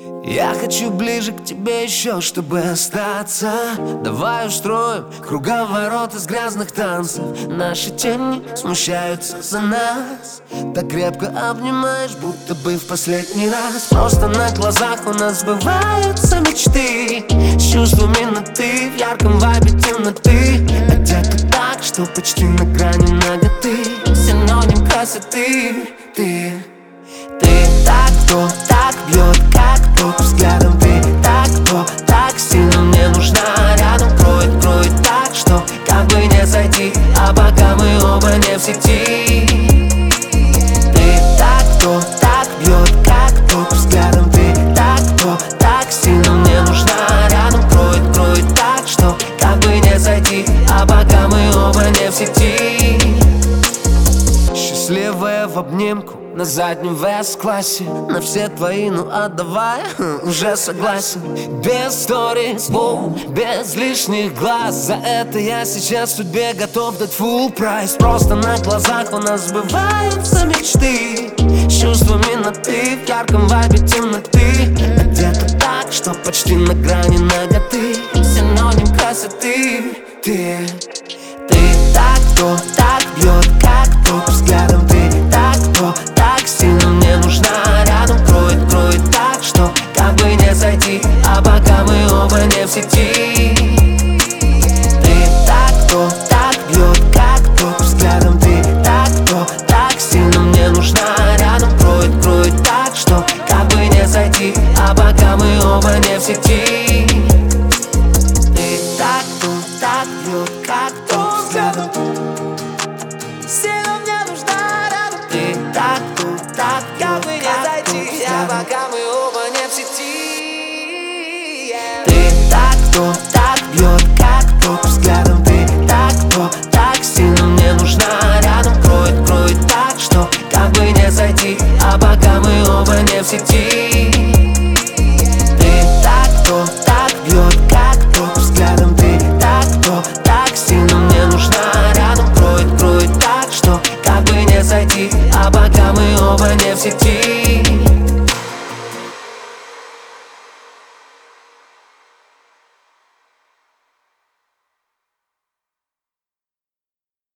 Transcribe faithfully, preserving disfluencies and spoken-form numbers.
Я хочу ближе к тебе еще, чтобы остаться. Давай устроим круговорот из грязных танцев. Наши тени смущаются за нас. Так крепко обнимаешь, будто бы в последний раз. Просто на глазах у нас сбываются мечты. С чувствами на ты, в ярком вайбе темноты. Одета так, что почти на грани наготы. Синоним красоты. Ты, ты так, кто так бьет, как ток взглядом. Ты так, кто так сильно мне нужна. Рядом кроет, кроет так, что как бы не зайти, а пока мы оба не в сети. Ты так, кто так бьет, как ток взглядом. Ты так, кто так сильно мне нужна. Рядом кроет, кроет так, что как бы не зайти, а пока мы оба не в сети. Счастливая в обнимку на заднем В-классе. На все твои, ну отдавай, уже согласен. Без сторис, без лишних глаз. За это я сейчас судьбе готов дать full прайс. Просто на глазах у нас сбываются мечты. С чувствами на ты, в ярком вайбе темноты. Одета так, что почти на грани наготы. Синоним красоты. Ты, ты так, кто так бьет, как ток взглядом. Ты так, кто так сильно мне нужна. Рядом кроет, кроет так, что как бы не зайти, а пока мы оба не в сети. Ты так, кто так бьет, как ток взглядом. Ты так, кто так сильно мне нужна. Рядом кроет, кроет так, что как бы не зайти, а пока мы оба не в сети. Ты так, кто так бьет, как ток взглядом. Сильно мне нужна рядом. Ты так, кто так как бы не зайти, а пока мы оба не в сети. Ты так, кто так бьет, как ток взглядом. Ты так, кто так сильно мне нужна. Рядом кроет, кроет так, что как бы не зайти, а пока мы оба не в сети. Ты так, кто так бьет, как ток взглядом. Ты так, кто так сильно мне нужна. Рядом кроет, кроет так, что как бы не зайти, а пока мы оба не в сети.